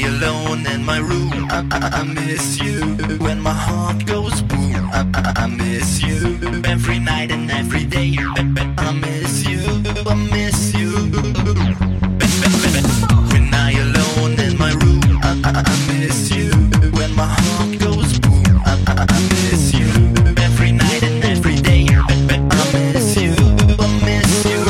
alone in my room, I miss you. When my heart goes boom, I miss you. Every night and every day, I miss you. I miss you. When I alone in my room, I miss you. When my heart goes boom, I miss you. Every night and every day, I miss you. I miss you.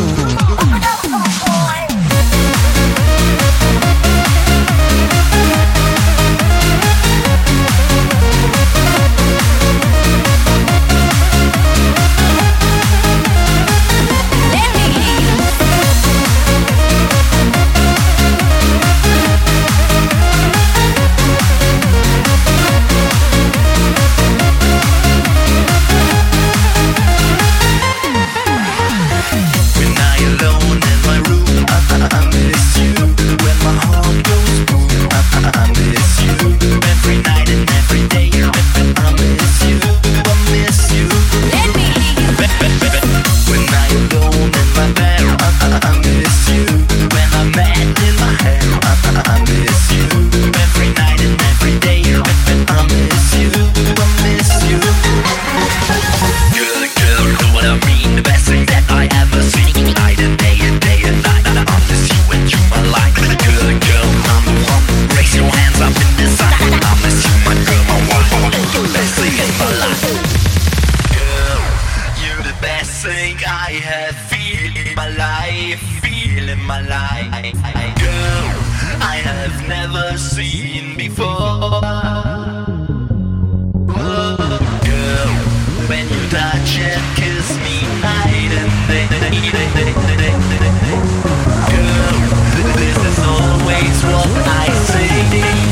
I have feel in my life, girl, I have never seen before. Girl, when you touch and kiss me night and day, girl, this is always what I say.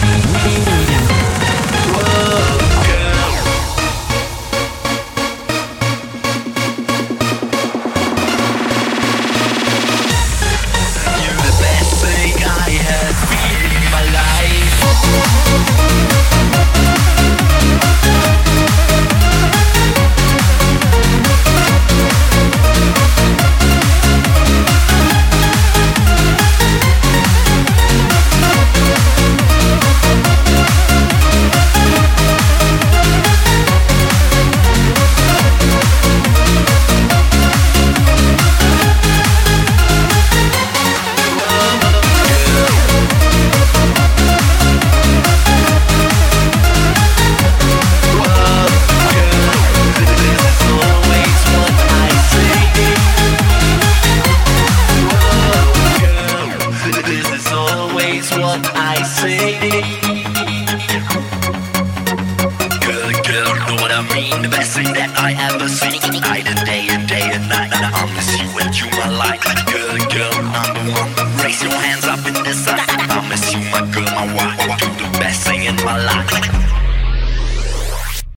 What I say, girl, know what I mean? The best thing that I ever seen. Night and day and night, I miss you and you my life. Girl, number one, raise your hands up in this side. I miss you, my girl, my wife. Do the best thing in my life.